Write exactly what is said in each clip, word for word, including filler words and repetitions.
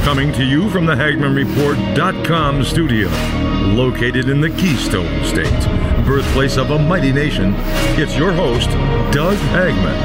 Coming to you from the Hagman Report dot com studio, located in the Keystone State, birthplace of a mighty nation, it's your host, Doug Hagman.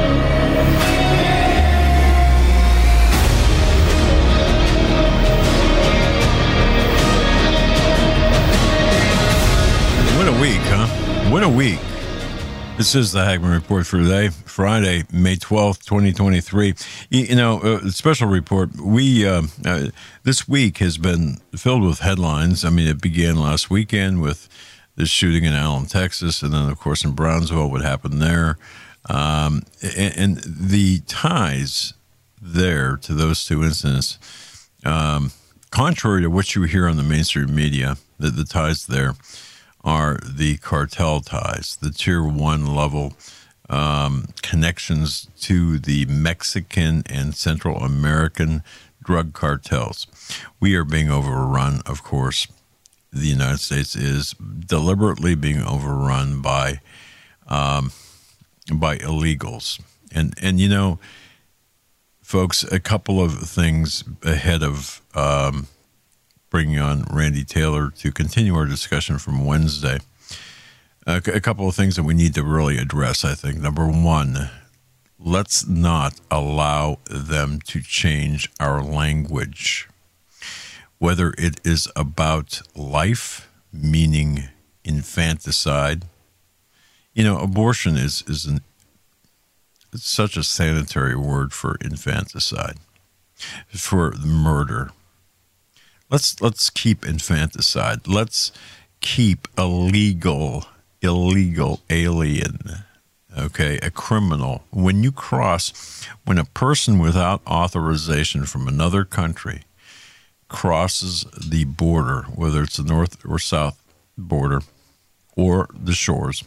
What a week, huh? What a week. This is the Hagman Report for today, Friday, May twelfth, twenty twenty-three. You, you know, a special report. We, uh, uh, this week has been filled with headlines. I mean, it began last weekend with the shooting in Allen, Texas, and then, of course, in Brownsville, what happened there. Um, and, and the ties there to those two incidents, um, contrary to what you hear on the mainstream media, the, the ties there are the cartel ties, the tier one level um, connections to the Mexican and Central American drug cartels. We are being overrun, of course. The United States is deliberately being overrun by um, by illegals. And, and you know, folks, a couple of things ahead of um, bringing on Randy Taylor to continue our discussion from Wednesday. Uh, a couple of things that we need to really address, I think. Number one, let's not allow them to change our language. Whether it is about life, meaning infanticide. You know, abortion is, is an, it's such a sanitary word for infanticide, for murder. Let's let's keep infanticide. Let's keep illegal, illegal alien, okay, a criminal. When you cross, when a person without authorization from another country crosses the border, whether it's the north or south border or the shores,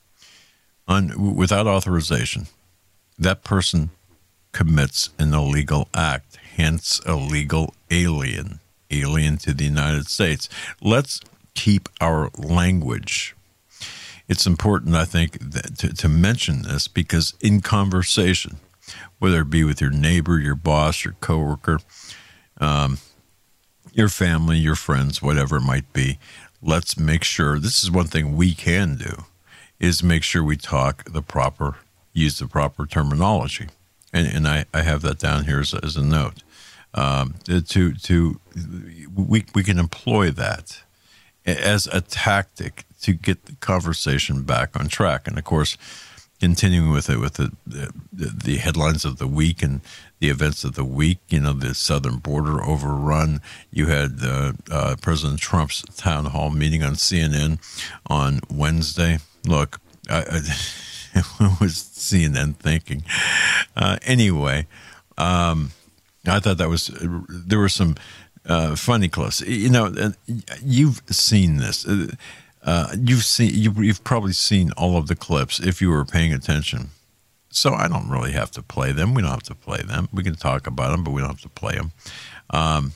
un, without authorization, that person commits an illegal act, hence illegal alien. Alien to the United States. Let's keep our language. It's important, I think, that to, to mention this because in conversation, whether it be with your neighbor, your boss, your coworker, um, your family, your friends, whatever it might be, let's make sure, this is one thing we can do, is make sure we talk the proper, use the proper terminology. And, and I, I have that down here as, as a note. Um, to to we we can employ that as a tactic to get the conversation back on track, and of course, continuing with it with the the, the headlines of the week and the events of the week. You know, the southern border overrun. You had uh, uh, President Trump's town hall meeting on C N N on Wednesday. Look, I, I, what was C N N thinking? Uh, anyway. Um, I thought that was, there were some uh, funny clips. You know, you've seen this. Uh, you've seen, you, you've probably seen all of the clips if you were paying attention. So I don't really have to play them. We don't have to play them. We can talk about them, but we don't have to play them. Um,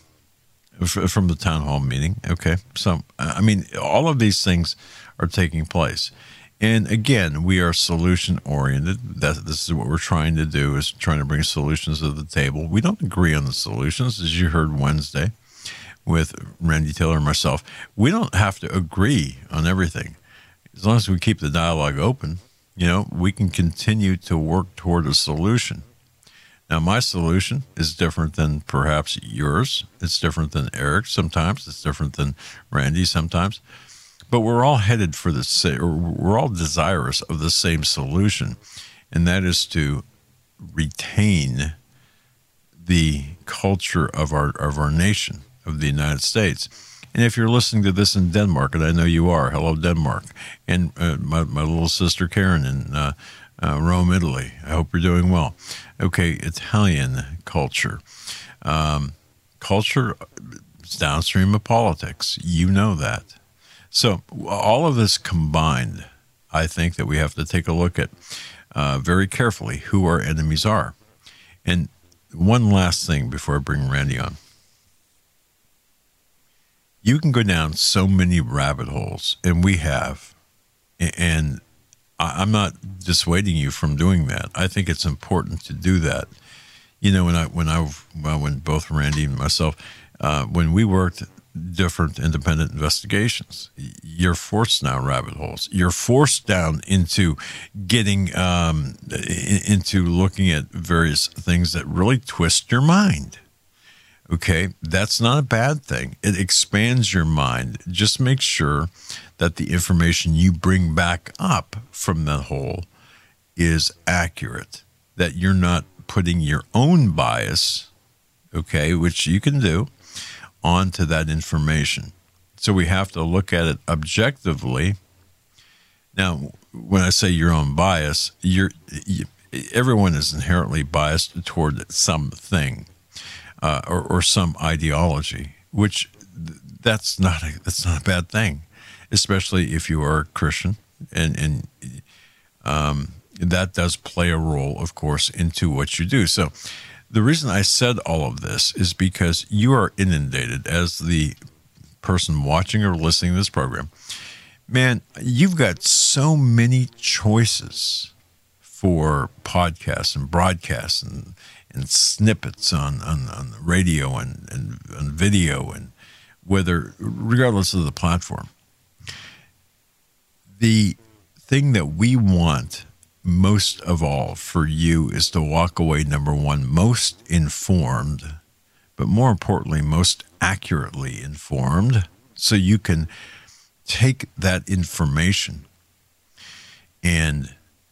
f- from the town hall meeting. Okay. So, I mean, all of these things are taking place. And again, we are solution-oriented. That, this is what we're trying to do, is trying to bring solutions to the table. We don't agree on the solutions, as you heard Wednesday with Randy Taylor and myself. We don't have to agree on everything. As long as we keep the dialogue open, you know, we can continue to work toward a solution. Now, my solution is different than perhaps yours. It's different than Eric sometimes. It's different than Randy sometimes. But we're all headed for the same, or we're all desirous of the same solution, and that is to retain the culture of our of our nation, of the United States. And if you're listening to this in Denmark, and I know you are, hello Denmark, and uh, my my little sister Karen in uh, uh, Rome, Italy. I hope you're doing well. Okay, Italian culture, um, culture is downstream of politics. You know that. So all of this combined, I think that we have to take a look at uh, very carefully who our enemies are. And one last thing before I bring Randy on. You can go down so many rabbit holes, and we have, and I'm not dissuading you from doing that. I think it's important to do that. You know, when I when I well, when both Randy and myself, uh, when we worked different independent investigations, you're forced down rabbit holes. You're forced down into getting um, into looking at various things that really twist your mind. Okay, that's not a bad thing. It expands your mind. Just make sure that the information you bring back up from the hole is accurate, that you're not putting your own bias, okay, which you can do, onto that information. So we have to look at it objectively. Now, when I say your own bias, you're, you, everyone is inherently biased toward something. Uh, or, or some ideology, which that's not a, that's not a bad thing, especially if you are a Christian, and and um, that does play a role, of course, into what you do. So, the reason I said all of this is because you are inundated as the person watching or listening to this program. Man, you've got so many choices for podcasts and broadcasts and. and snippets on, on, on the radio and, and, and video, and whether, regardless of the platform. The thing that we want most of all for you is to walk away, number one, most informed, but more importantly, most accurately informed, so you can take that information and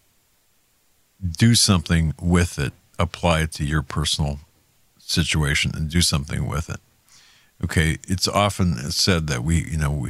do something with it. Apply it to your personal situation and do something with it. Okay, it's often said that we, you know, we,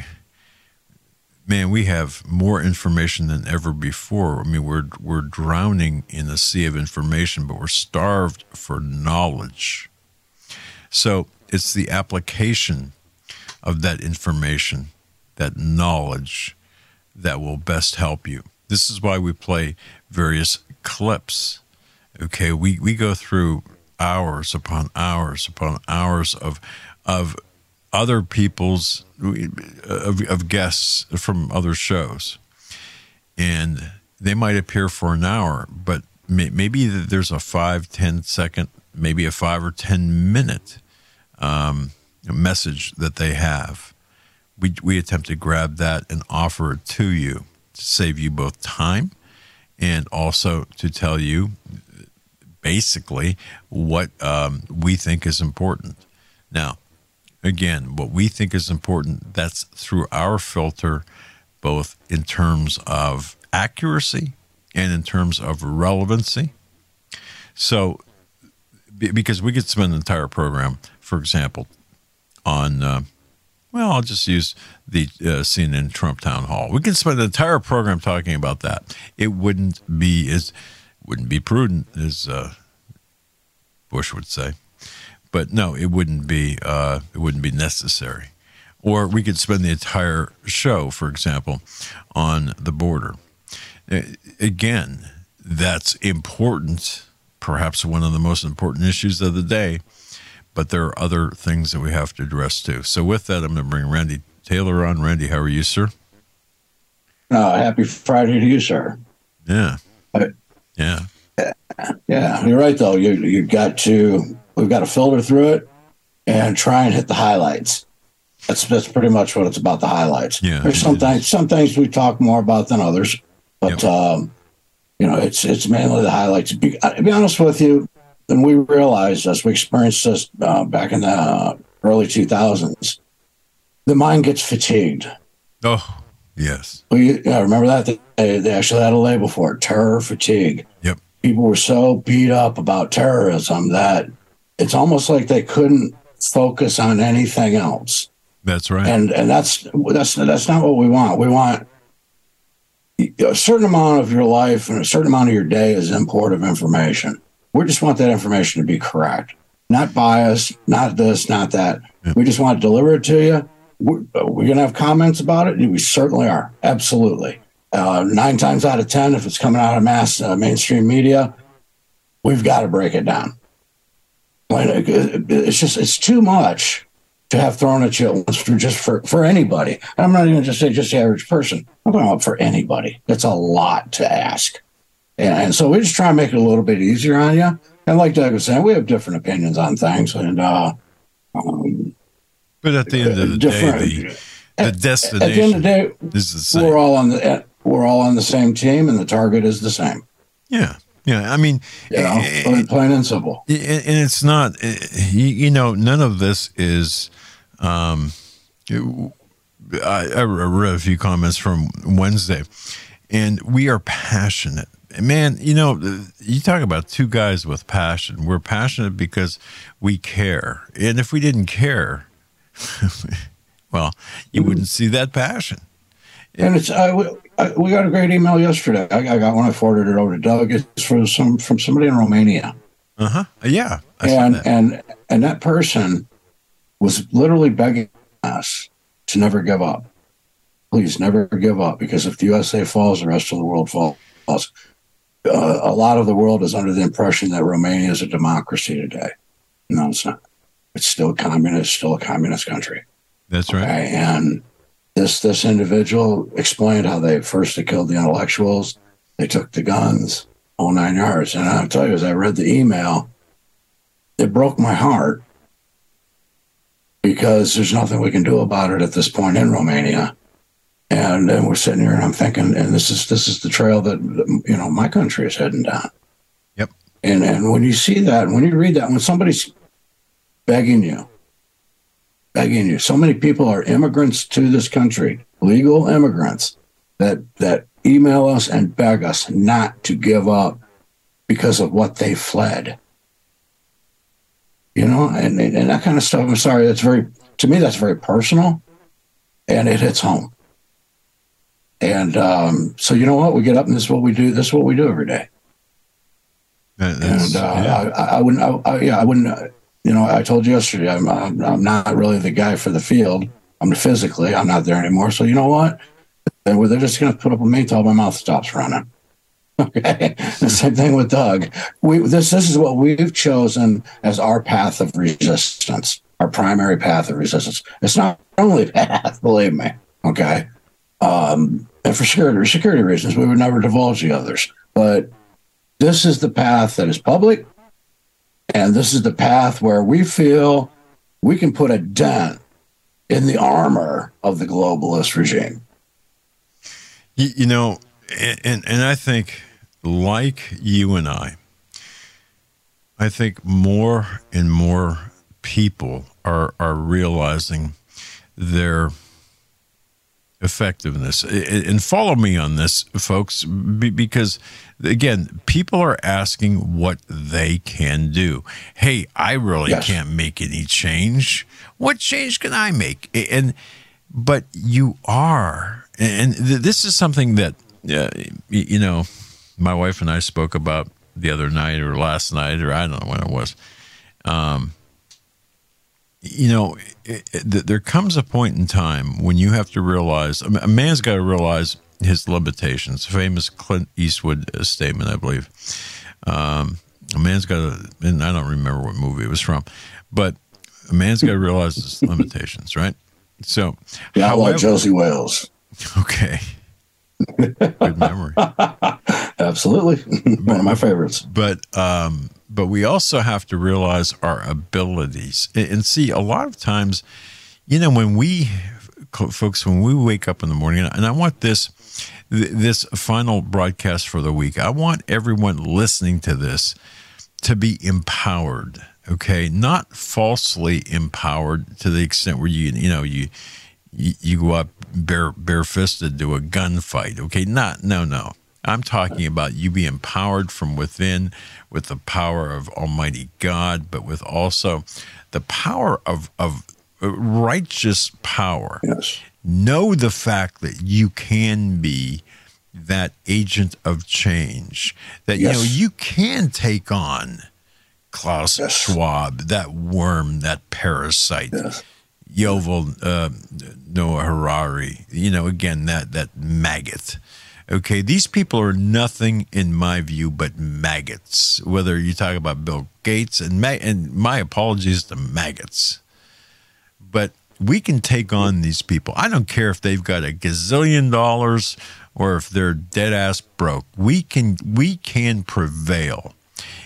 man, we have more information than ever before. I mean, we're we're drowning in a sea of information, but we're starved for knowledge. So it's the application of that information, that knowledge, that will best help you. This is why we play various clips. Okay, we, we go through hours upon hours upon hours of of other people's of, of guests from other shows, and they might appear for an hour, but may, maybe there's a five, ten second, maybe a five or ten minute um, message that they have. We we attempt to grab that and offer it to you to save you both time and also to tell you basically what um, we think is important. Now, again, what we think is important, that's through our filter, both in terms of accuracy and in terms of relevancy. So, because we could spend an entire program, for example, on, uh, well, I'll just use the uh, C N N Trump town hall. We can spend an entire program talking about that. It wouldn't be as wouldn't be prudent, as uh, Bush would say. But no, it wouldn't be uh, it wouldn't be necessary. Or we could spend the entire show, for example, on the border. Again, that's important, perhaps one of the most important issues of the day, but there are other things that we have to address too. So with that, I'm going to bring Randy Taylor on. Randy, how are you, sir? Uh, happy Friday to you, sir. Yeah. I, Yeah. Yeah, you're right, though. You you got to, we've got to filter through it and try and hit the highlights. That's that's pretty much what it's about, the highlights. Yeah, There's some things, some things we talk more about than others, but, yep. um, you know, it's it's mainly the highlights. To be, to be honest with you, and we realized as we experienced this uh, back in the early two thousands, the mind gets fatigued. Oh, yes. We yeah, remember that? They, they actually had a label for it, terror fatigue. Yep. People were so beat up about terrorism that it's almost like they couldn't focus on anything else. That's right. And and that's that's that's not what we want. We want a certain amount of your life and a certain amount of your day is import of information. We just want that information to be correct, not biased, not this, not that. Yep. We just want to deliver it to you. We're, we're going to have comments about it. We certainly are. Absolutely. Uh, nine times out of ten, if it's coming out of mass uh, mainstream media, we've got to break it down. When it, it, it's just, it's too much to have thrown at you once for just for, for anybody. I'm not even just say just the average person. I'm talking about for anybody. That's a lot to ask. And, and so we just try and make it a little bit easier on you. And like Doug was saying, we have different opinions on things, and uh, um, but at the end of the day, the, the destination at the end of the day, is the same. We're all on the we're all on the same team, and the target is the same. Yeah, yeah. I mean, you know, plain, plain and simple. And it's not, you know, none of this is. Um, I, I read a few comments from Wednesday, and we are passionate. Man, you know, you talk about two guys with passion. We're passionate because we care. And if we didn't care, well, you wouldn't see that passion. And it's I, I, we got a great email yesterday. I, I got one. I forwarded it over to Doug. It's from some from somebody in Romania. Uh huh. Yeah. I and saw that. and and that person was literally begging us to never give up. Please never give up, because if the U S A falls, the rest of the world falls. Uh, a lot of the world is under the impression that Romania is a democracy today. No, it's not. It's still communist, still a communist country. That's right. Okay? And this this individual explained how they first they killed the intellectuals, they took the guns, all nine yards. And I'll tell you, as I read the email, it broke my heart, because there's nothing we can do about it at this point in Romania. And then we're sitting here, and I'm thinking, and this is this is the trail that, you know, my country is heading down. Yep. And and when you see that, when you read that, when somebody's begging you, begging you, so many people are immigrants to this country, legal immigrants, that that email us and beg us not to give up because of what they fled. You know, and and that kind of stuff. I'm sorry, that's very, to me, that's very personal, and it hits home. And um, so, you know what? We get up, and this is what we do. This is what we do every day. That, and uh, yeah. I, I wouldn't, I, I, yeah, I wouldn't. Uh, you know, I told you yesterday, I'm, I'm, I'm not really the guy for the field. I'm physically, I'm not there anymore. So, you know what? They're, they're just going to put up a main till my mouth stops running. Okay. The same thing with Doug. We this this is what we've chosen as our path of resistance, our primary path of resistance. It's not our only path, believe me. Okay. Um, and for security security reasons, we would never divulge the others. But this is the path that is public, and this is the path where we feel we can put a dent in the armor of the globalist regime. You, you know, and and I think, like you and I, I think more and more people are are realizing their effectiveness. And follow me on this, folks, because, again, people are asking what they can do. Hey, I really yes. can't make any change. What change can I make? And but you are, and this is something that, uh, you know, my wife and I spoke about the other night or last night, or I don't know when it was. Um, you know, it, it, there comes a point in time when you have to realize, a man's got to realize his limitations. Famous Clint Eastwood statement, I believe. Um, a man's got to, and I don't remember what movie it was from, but a man's got to realize his limitations, right? So, yeah, I like Josie Wales. Okay. Good memory. Absolutely. One of my favorites. But um, but we also have to realize our abilities. And see, a lot of times, you know, when we, folks, when we wake up in the morning, and I want this, this final broadcast for the week, I want everyone listening to this to be empowered, okay? Not falsely empowered to the extent where you, you know, you, you, you go up bare, barefisted to a gunfight, okay? Not, no, no. I'm talking about you be empowered from within with the power of Almighty God, but with also the power of, of righteous power. Yes. Know the fact that you can be that agent of change, that, yes. you know, you can take on Klaus yes. Schwab, that worm, that parasite, yes. Yuval uh, Noah Harari, you know, again, that, that maggot. Okay, these people are nothing, in my view, but maggots. Whether you talk about Bill Gates, and, ma- and my apologies to maggots. But we can take on these people. I don't care if they've got a gazillion dollars or if they're dead ass broke. We can we can prevail.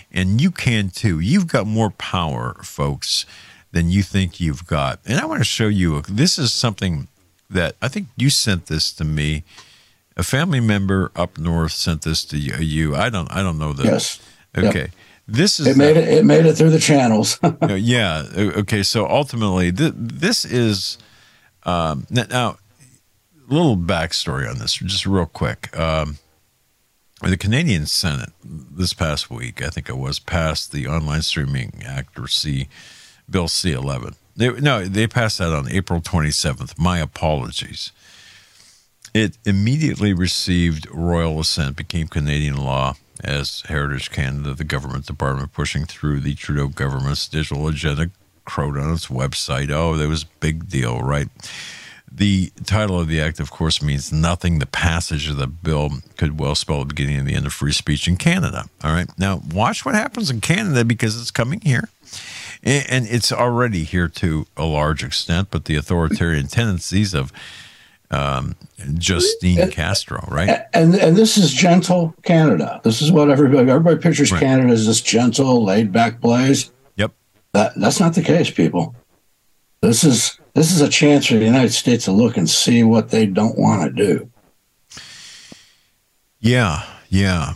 And you can too. You've got more power, folks, than you think you've got. And I want to show you, this is something that I think you sent this to me. A family member up north sent this to you. I don't I don't know that. Yes. Okay. Yep. This is it made the, it, it made it through the channels. Yeah. Okay. So ultimately, th- this is um, now a little backstory on this, just real quick. Um, the Canadian Senate this past week, I think it was, passed the Online Streaming Act, or C, Bill C eleven. They, no, they passed that on April twenty-seventh. My apologies. It immediately received royal assent, became Canadian law as Heritage Canada, the government department, pushing through the Trudeau government's digital agenda, crowed on its website. Oh, that was a big deal, right? The title of the act, of course, means nothing. The passage of the bill could well spell the beginning and the end of free speech in Canada. All right. Now, watch what happens in Canada, because it's coming here. And it's already here to a large extent, but the authoritarian tendencies of um, Justine and, Castro, right? And and this is gentle Canada. This is what everybody everybody pictures right. Canada as this gentle, laid back place. Yep. That that's not the case, people. This is this is a chance for the United States to look and see what they don't want to do. Yeah, yeah.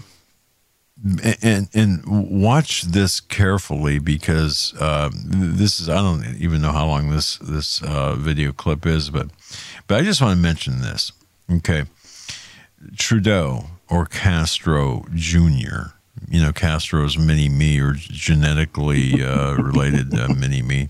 And and watch this carefully, because um, this is, I don't even know how long this this uh, video clip is, but but I just want to mention this. Okay, Trudeau, or Castro Junior, you know, Castro's mini me, or genetically uh, related uh, mini me.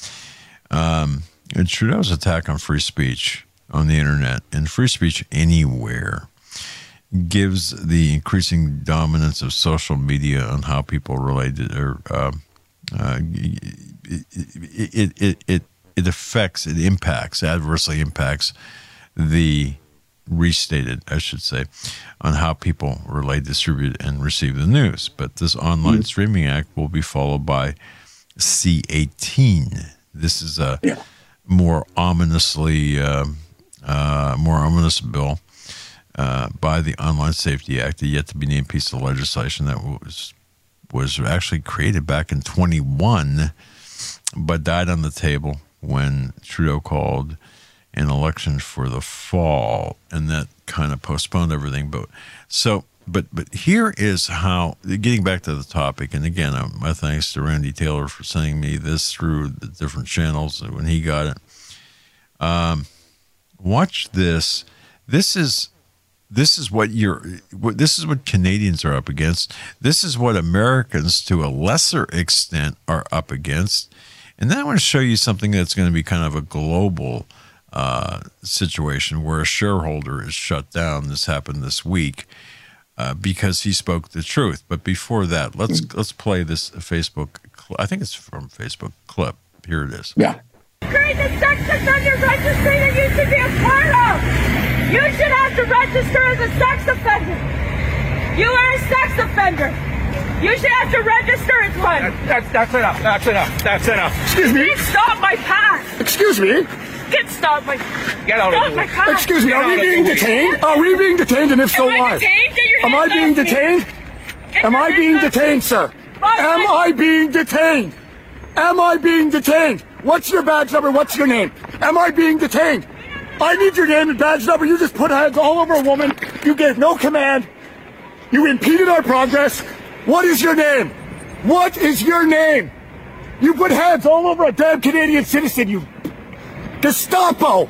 Um, and Trudeau's attack on free speech on the internet, and free speech anywhere, gives the increasing dominance of social media on how people relate to, or uh, uh, it, it, it, it, it affects, it impacts, adversely impacts the, restated, I should say, on how people relate, distribute, and receive the news. But this Online mm-hmm. Streaming Act will be followed by C eighteen. This is a yeah. more ominously, uh, uh, more ominous bill Uh, by the Online Safety Act, a yet to be named piece of legislation that was was actually created back in twenty-one, but died on the table when Trudeau called an election for the fall, and that kind of postponed everything. But so, but but here is how, getting back to the topic, and again, uh, my thanks to Randy Taylor for sending me this through the different channels when he got it. Um, watch this. This is. This is what you're. This is what Canadians are up against. This is what Americans, to a lesser extent, are up against. And then I want to show you something that's going to be kind of a global uh, situation where a shareholder is shut down. This happened this week uh, because he spoke the truth. But before that, let's let's play this Facebook. Cl- I think it's from Facebook clip. Here it is. Yeah. Create the sex offender registry that you should be a part of. You should have to register as a sex offender. You are a sex offender. You should have to register as one. That, that's, that's enough. That's enough. That's enough. Excuse me. Get stop my path. Excuse me. Get stop my. Get out stop of my the path. Excuse me. Get Are we being detained? Are we being detained? And if so, Am why? I detained? Get your Am I being detained? Am I being detained, sir? Am I being detained? Am I being detained? What's your badge number? What's your name? Am I being detained? I need your name and badge number. You just put hands all over a woman. You gave no command. You impeded our progress. What is your name? What is your name? You put hands all over a damn Canadian citizen, you Gestapo.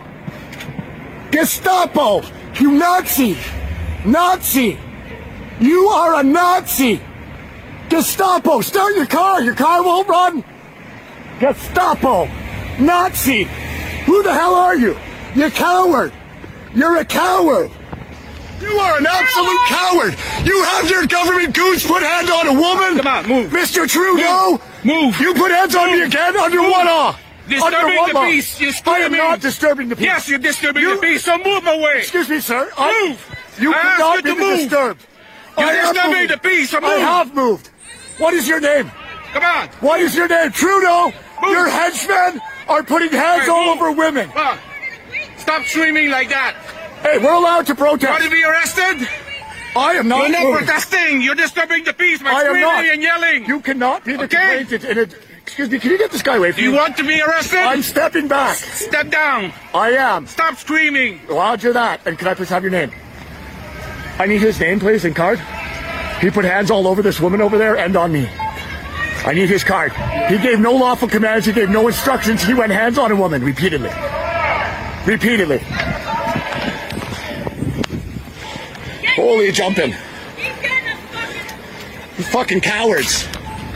Gestapo. You Nazi. Nazi. You are a Nazi. Gestapo. Start your car. Your car won't run. Gestapo. Nazi. Who the hell are you? You coward! You're a coward! You are an absolute coward! You have your government goons put hands on a woman! Come on, move! Mister Trudeau! Move! move. You put hands on move. me again under move. what law? Disturbing the law? peace! You're I am not disturbing the peace! Yes, you're disturbing you, the peace, so move away! Excuse me, sir. Move! I, you I could not you be to move. disturbed. You're I disturbing the peace, so move! I have moved. What is your name? Come on! What is your name? Trudeau! Move. Your henchmen are putting hands right, all move. over women! Come on. Stop screaming like that. Hey, we're allowed to protest. Want to be arrested? I am not You're not moving. protesting. You're disturbing the peace by I am screaming not. and yelling. You cannot be the Okay. complainant. In it. Excuse me, can you get this guy away from You me? want to be arrested? I'm stepping back. Step down. I am. Stop screaming. Roger that. And can I please have your name? I need his name, please, and card. He put hands all over this woman over there and on me. I need his card. He gave no lawful commands. He gave no instructions. He went hands on a woman repeatedly. Repeatedly. Holy jumping. You fucking cowards.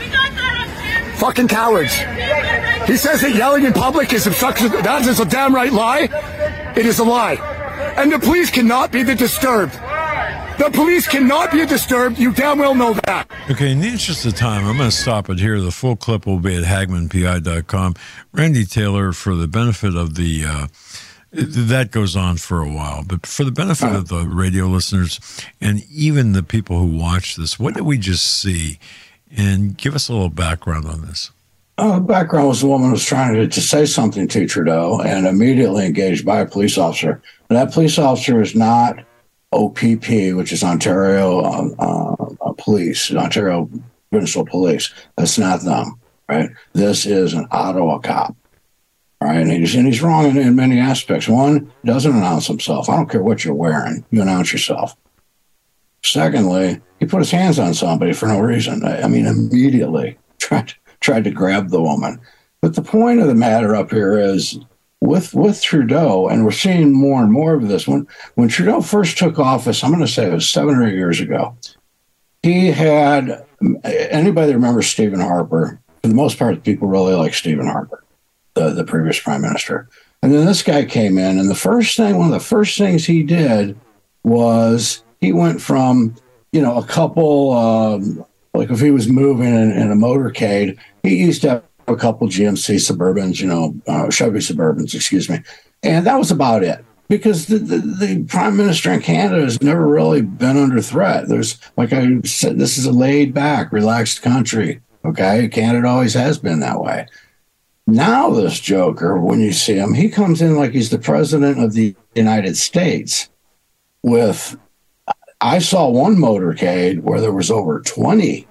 Fucking cowards. He says that yelling in public is obstruction. That is a damn right lie. It is a lie. And the police cannot be the disturbed. The police cannot be disturbed. You damn well know that. Okay, in the interest of time, I'm going to stop it here. The full clip will be at hagman p i dot com. Randy Taylor, for the benefit of the, uh, that goes on for a while, but for the benefit of the radio listeners and even the people who watch this, what did we just see? And give us a little background on this. Uh, the background was the woman who was trying to, to say something to Trudeau and immediately engaged by a police officer. And that police officer is not O P P, which is Ontario uh, uh, Police, Ontario Provincial Police. That's not them, right? This is an Ottawa cop, right? And he's, and he's wrong in, in many aspects. One, doesn't announce himself. I don't care what you're wearing. You announce yourself. Secondly, he put his hands on somebody for no reason. I, I mean, immediately tried, tried to grab the woman. But the point of the matter up here is, With with Trudeau, and we're seeing more and more of this. When when Trudeau first took office, I'm going to say it was seven or eight years ago, he had, anybody that remembers Stephen Harper, for the most part, people really like Stephen Harper, the, the previous prime minister. And then this guy came in, and the first thing, one of the first things he did was he went from, you know, a couple, um, like if he was moving in, in a motorcade, he used to have a couple G M C Suburbans, you know, uh, Chevy Suburbans, excuse me. And that was about it, because the, the, the prime minister in Canada has never really been under threat. There's, like I said, this is a laid back, relaxed country. Okay. Canada always has been that way. Now this joker, when you see him, he comes in like he's the president of the United States with, I saw one motorcade where there was over twenty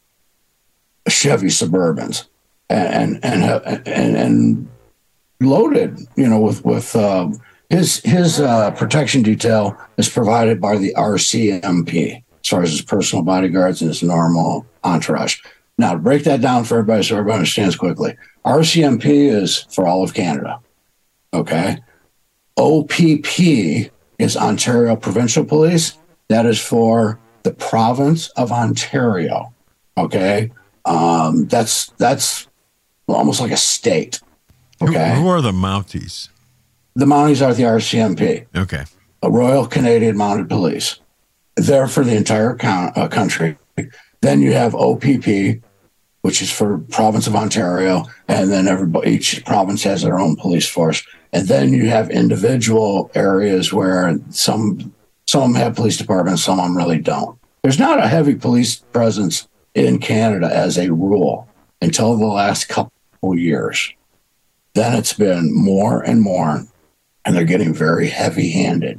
Chevy Suburbans. And and and and loaded, you know, with with uh, his his uh, protection detail is provided by the R C M P as far as his personal bodyguards and his normal entourage. Now, to break that down for everybody, so everybody understands quickly, R C M P is for all of Canada. Okay, O P P is Ontario Provincial Police. That is for the province of Ontario. Okay, um, that's that's. almost like a state. Okay. Who, who are the Mounties? The Mounties are the R C M P. Okay. A Royal Canadian Mounted Police. They're for the entire count, uh, country. Then you have O P P, which is for province of Ontario, and then everybody, each province has their own police force. And then you have individual areas where some some have police departments, some of them really don't. There's not a heavy police presence in Canada as a rule until the last couple years. Then it's been more and more, and they're getting very heavy-handed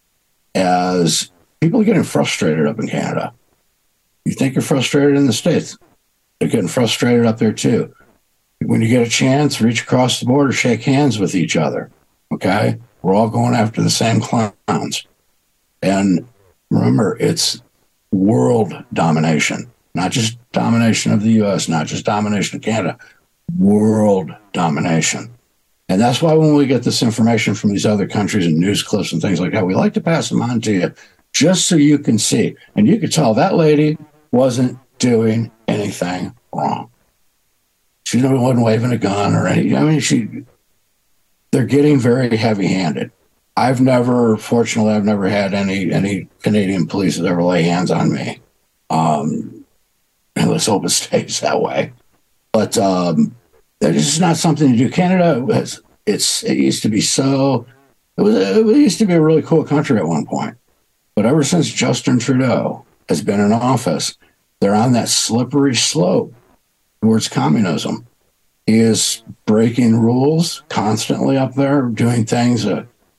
as people are getting frustrated up in Canada. You think you're frustrated in the States, they're getting frustrated up there too. When you get a chance, reach across the border, shake hands with each other, okay? We're all going after the same clowns. And remember, it's world domination. Not just domination of the U S, not just domination of Canada, world domination. And that's why when we get this information from these other countries and news clips and things like that, we like to pass them on to you just so you can see. And you could tell that lady wasn't doing anything wrong. She wasn't waving a gun or anything. I mean, she, they're getting very heavy-handed. I've never, fortunately, I've never had any, any Canadian police that ever lay hands on me. Um, And let's hope it stays that way. But um, it's just not something to do. Canada, has, it's it used to be so, it, was, it used to be a really cool country at one point. But ever since Justin Trudeau has been in office, they're on that slippery slope towards communism. He is breaking rules constantly up there, doing things that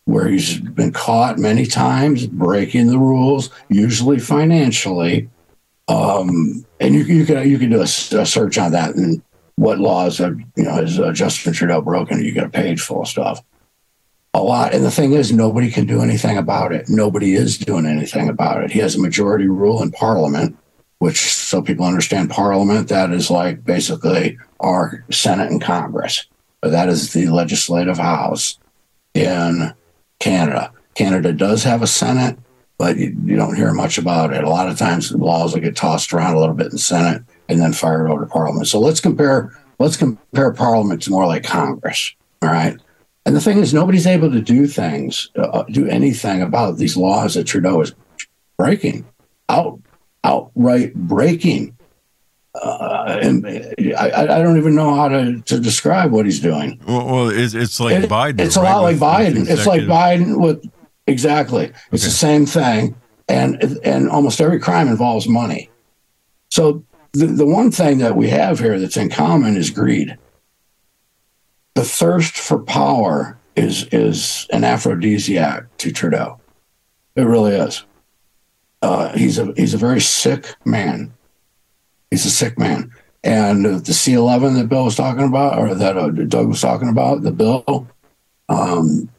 where he's been caught many times breaking the rules, usually financially. Um, and you, you can you can do a, a search on that and what laws have, you know, has uh, Justin Trudeau broken? You get a page full of stuff. A lot. And the thing is, nobody can do anything about it. Nobody is doing anything about it. He has a majority rule in Parliament, which, so people understand Parliament, that is like basically our Senate and Congress. But that is the legislative house in Canada. Canada does have a Senate, but you, you don't hear much about it. A lot of times the laws will get tossed around a little bit in the Senate and then fired over to Parliament. So let's compare, let's compare Parliament to more like Congress. All right. And the thing is, nobody's able to do things, uh, do anything about these laws that Trudeau is breaking, out, outright breaking. Uh, and I, I don't even know how to, to describe what he's doing. Well, well it's, it's like it, Biden. It's a right? lot like with, Biden. with it's like Biden with, exactly. It's okay. the same thing. And, and almost every crime involves money. So the, the one thing that we have here that's in common is greed. The thirst for power is is an aphrodisiac to Trudeau. It really is. Uh, he's a he's a very sick man. He's a sick man. And the C eleven that Bill was talking about, or that uh, Doug was talking about, the bill, um,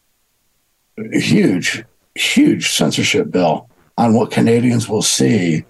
huge, huge censorship bill on what Canadians will see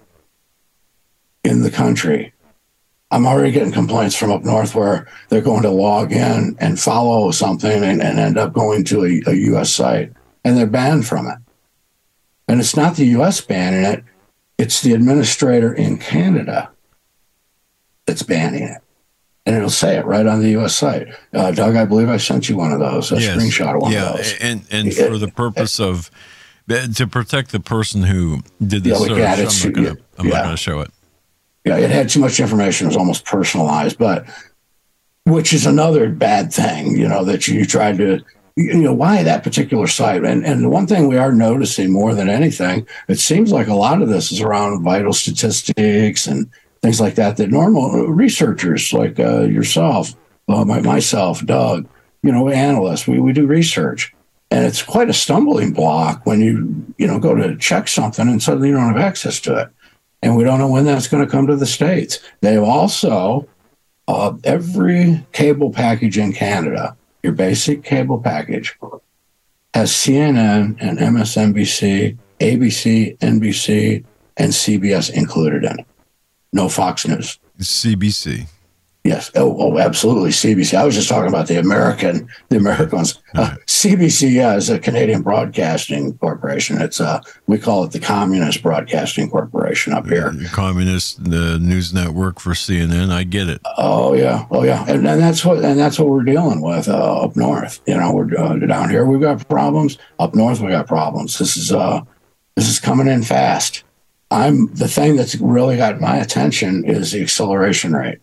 in the country. I'm already getting complaints from up north where they're going to log in and follow something and, and end up going to a, a U S site, and they're banned from it. And it's not the U S banning it, it's the administrator in Canada that's banning it. And it'll say it right on the U S site. Uh, Doug, I believe I sent you one of those, a yes. screenshot of one yeah. of those. And, and for the purpose of, to protect the person who did the yeah, search, yeah, I'm not going to I'm yeah. not going to show it. Yeah, it had too much information. It was almost personalized, but which is another bad thing, you know, that you tried to, you know, why that particular site? And and the one thing we are noticing more than anything, it seems like a lot of this is around vital statistics and things like that, that normal researchers like uh, yourself, uh, my, myself, Doug, you know, analysts, we, we do research. And it's quite a stumbling block when you, you know, go to check something and suddenly you don't have access to it. And we don't know when that's going to come to the States. They've also, uh, every cable package in Canada, your basic cable package, has C N N and M S N B C, A B C, N B C, and C B S included in it. No Fox News. C B C. Yes. Oh, oh, absolutely. C B C. I was just talking about the American, the Americans. Uh, C B C, yeah, is a Canadian Broadcasting Corporation. It's uh, we call it the Communist Broadcasting Corporation up here. The Communist the news network for C N N. I get it. Oh yeah, oh yeah, and, and that's what and that's what we're dealing with uh, up north. You know, we're uh, down here we've got problems. Up north we got problems. This is uh, this is coming in fast. I'm the thing that's really got my attention is the acceleration rate.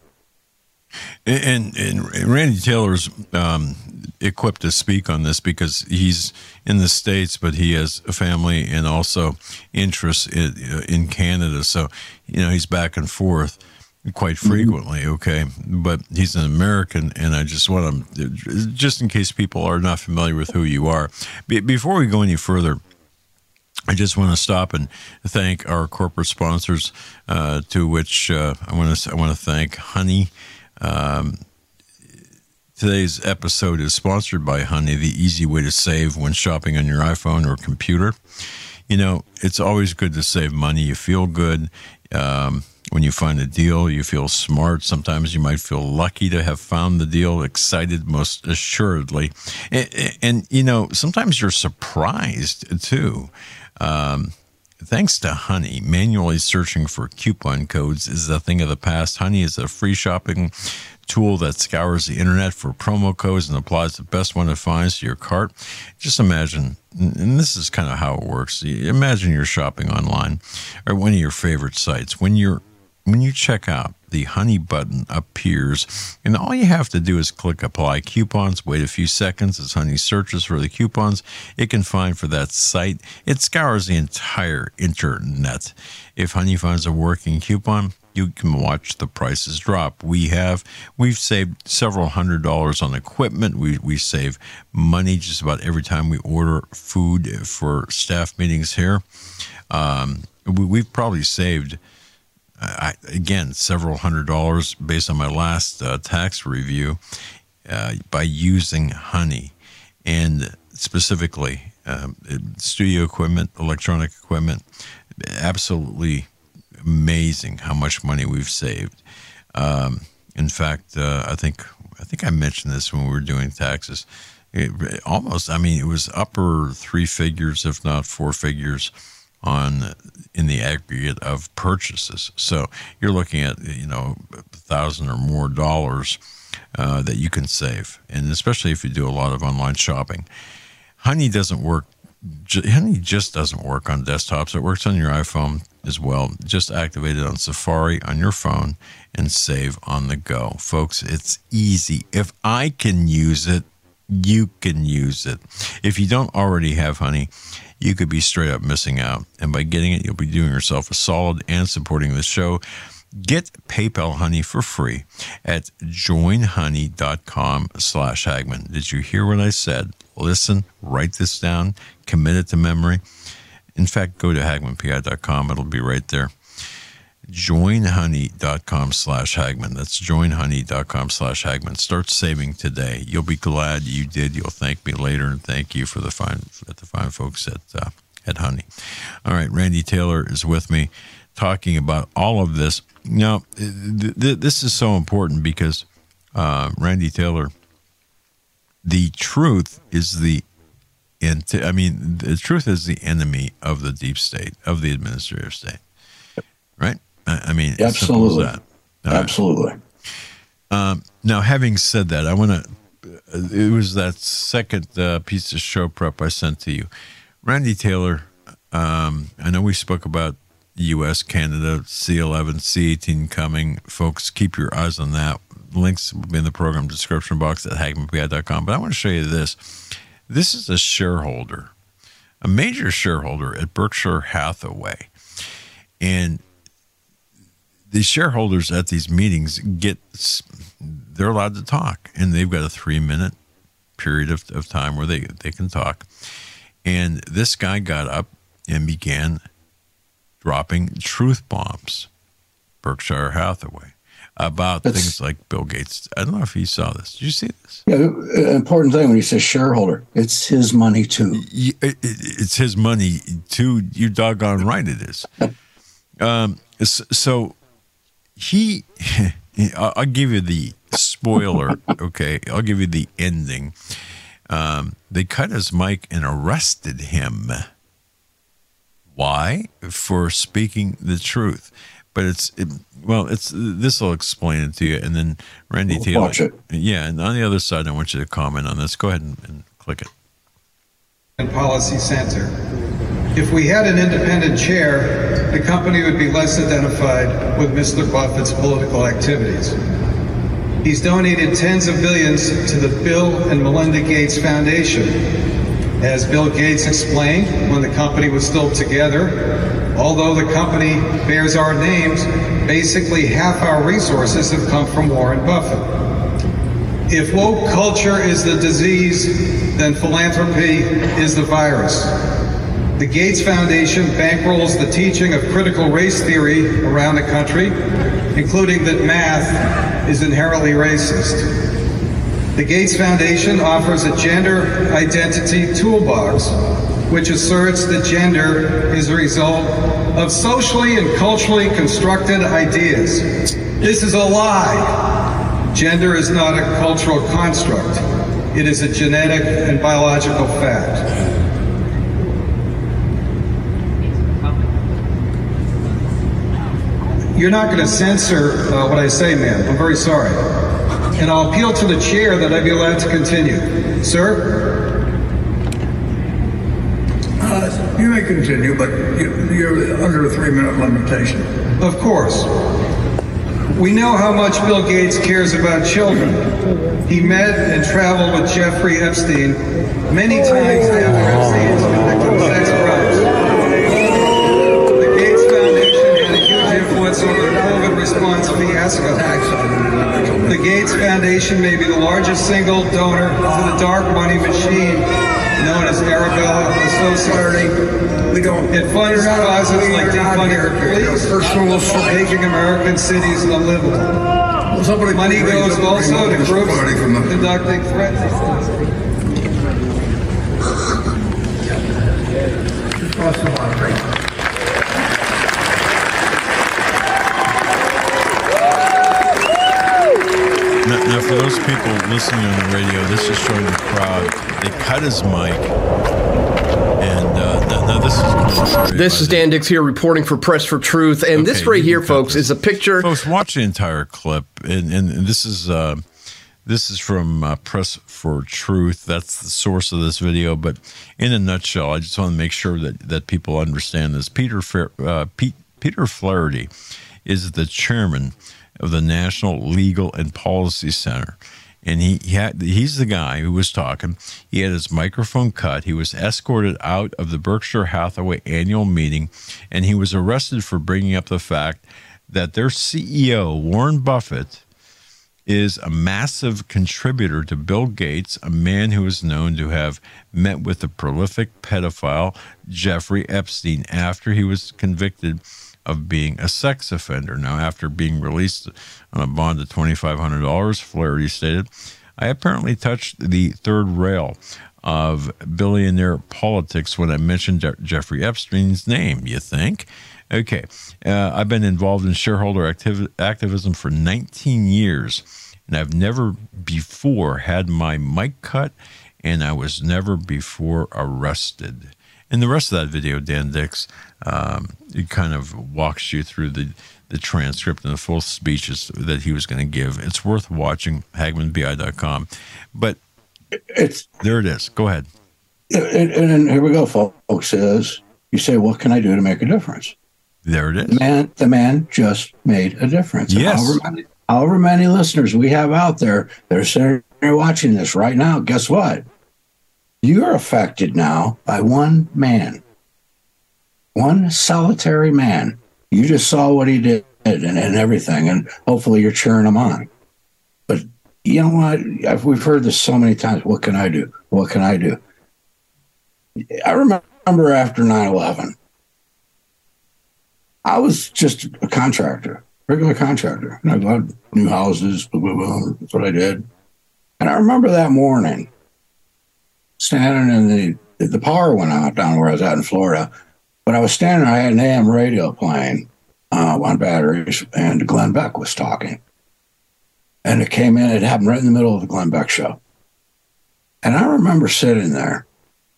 And, and, and Randy Taylor's um, equipped to speak on this because he's in the States, but he has a family and also interests in, in Canada. So, you know, he's back and forth quite frequently, okay? But he's an American, and I just want to, just in case people are not familiar with who you are, be, before we go any further, I just want to stop and thank our corporate sponsors, uh, to which uh, I want to I want to thank Honey. Um, today's episode is sponsored by Honey, the easy way to save when shopping on your iPhone or computer. You know, it's always good to save money. You feel good um, when you find a deal. You feel smart. Sometimes you might feel lucky to have found the deal, excited most assuredly. And, and you know, sometimes you're surprised too. Um, Thanks to Honey, manually searching for coupon codes is a thing of the past. Honey is a free shopping tool that scours the internet for promo codes and applies the best one it finds to your cart. Just imagine, and this is kind of how it works. Imagine you're shopping online or one of your favorite sites. When you're when you check out, the Honey button appears, and all you have to do is click Apply Coupons, wait a few seconds as Honey searches for the coupons it can find for that site. It scours the entire internet. If Honey finds a working coupon, you can watch the prices drop. We have, we've saved several hundred dollars on equipment. We we save money just about every time we order food for staff meetings here. Um, we, we've probably saved, uh, again, several hundred dollars based on my last uh, tax review uh, by using Honey. And specifically, um, studio equipment, electronic equipment, absolutely amazing how much money we've saved. Um, in fact, uh, I think I think I mentioned this when we were doing taxes. It, almost, I mean, it was upper three figures, if not four figures, on in the aggregate of purchases. So you're looking at, you know, a thousand or more dollars uh, that you can save, and especially if you do a lot of online shopping. Honey doesn't work. Honey just doesn't work on desktops. It works on your iPhone as well. Just activate it on Safari on your phone and save on the go. Folks, it's easy. If I can use it, you can use it. If you don't already have Honey, you could be straight up missing out. And by getting it, you'll be doing yourself a solid and supporting the show. Get PayPal Honey for free at joinhoney.com slash Hagman. Did you hear what I said? Listen, write this down, commit it to memory. In fact, go to hagman p i dot com. It'll be right there. joinhoney.com slash Hagman. That's joinhoney.com slash Hagman. Start saving today. You'll be glad you did. You'll thank me later, and thank you for the fine, at the fine folks at, uh, at Honey. All right, Randy Taylor is with me talking about all of this. Now, th- th- this is so important because uh, Randy Taylor, the truth is the, I mean, the truth is the enemy of the deep state, of the administrative state, right? I, I mean, absolutely. As simple as that. All absolutely. Right. Um, now, having said that, I want to, it was that second uh, piece of show prep I sent to you. Randy Taylor, um, I know we spoke about U S, Canada, C eleven, C eighteen coming. Folks, keep your eyes on that. Links will be in the program description box at hagman p i dot com. But I want to show you this. This is a shareholder, a major shareholder at Berkshire Hathaway. And the shareholders at these meetings get, they're allowed to talk. And they've got a three-minute period of, of time where they, they can talk. And this guy got up and began dropping truth bombs, Berkshire Hathaway, about That's, things like Bill Gates. I don't know if you saw this. Did you see this? Yeah, important thing when he says shareholder, it's his money too. It, it, it's his money too. You doggone right it is. um, so he, I'll give you the spoiler, okay? I'll give you the ending. Um, they cut his mic and arrested him. Why? For speaking the truth. But it's, it, well, it's, this will explain it to you. And then Randy we'll Taylor. Watch it. Yeah. And on the other side, I want you to comment on this. Go ahead and, and click it. And Policy Center. If we had an independent chair, the company would be less identified with Mister Buffett's political activities. He's donated tens of billions to the Bill and Melinda Gates Foundation. As Bill Gates explained when the company was still together, although the company bears our names, basically half our resources have come from Warren Buffett. If woke culture is the disease, then philanthropy is the virus. The Gates Foundation bankrolls the teaching of critical race theory around the country, including that math is inherently racist. The Gates Foundation offers a gender identity toolbox, which asserts that gender is a result of socially and culturally constructed ideas. This is a lie. Gender is not a cultural construct. It is a genetic and biological fact. You're not going to censor uh, what I say, ma'am. I'm very sorry. And I'll appeal to the chair that I be allowed to continue. Sir? Uh, you may continue, but you, you're under a three-minute limitation. Of course. We know how much Bill Gates cares about children. He met and traveled with Jeffrey Epstein many times after Epstein's convicted sex crimes. The Gates Foundation had a huge influence efforts over the COVID response fiasco. The Gates Foundation may be the largest single donor to the dark money machine known as Arabella Associates. We don't. It funds causes like defunding the police, making American cities unlivable. Well, somebody Money goes also to groups conducting threats. Cross the line, right? Now, now, for those people listening on the radio, this is showing the crowd. They cut his mic, and uh, now, now this is this is Dan Dix here reporting for Press for Truth, and okay, this right here, folks, this. is a picture. Folks, watch the entire clip, and, and, and this is uh, this is from uh, Press for Truth. That's the source of this video. But in a nutshell, I just want to make sure that that people understand this. Peter Fer- uh, Pete, Peter Flaherty is the chairman of the National Legal and Policy Center. And he, he had, he's the guy who was talking. He had his microphone cut. He was escorted out of the Berkshire Hathaway annual meeting, and he was arrested for bringing up the fact that their C E O, Warren Buffett, is a massive contributor to Bill Gates, a man who is known to have met with the prolific pedophile Jeffrey Epstein after he was convicted of being a sex offender. Now, after being released on a bond of twenty-five hundred dollars, Flaherty stated, I apparently touched the third rail of billionaire politics when I mentioned Je- Jeffrey Epstein's name, you think? Okay, uh, I've been involved in shareholder activ- activism for nineteen years, and I've never before had my mic cut, and I was never before arrested. In the rest of that video, Dan Dix, um, it kind of walks you through the, the transcript and the full speeches that he was going to give. It's worth watching, hagman b i dot com. But it's there it is. Go ahead. And, and here we go, folks. Is you say, what can I do to make a difference? There it is. The man, the man just made a difference. Yes. However many, however many listeners we have out there that are sitting there watching this right now, guess what? You're affected now by one man, one solitary man. You just saw what he did and, and everything, and hopefully you're cheering him on. But you know what? I've, we've heard this so many times. What can I do? What can I do? I remember after nine eleven, I was just a contractor, regular contractor. And I bought new houses, blah, blah, blah. That's what I did. And I remember that morning, standing in the, the power went out down where I was at in Florida. But I was standing, I had an A M radio playing uh, on batteries, and Glenn Beck was talking. And it came in, it happened right in the middle of the Glenn Beck show. And I remember sitting there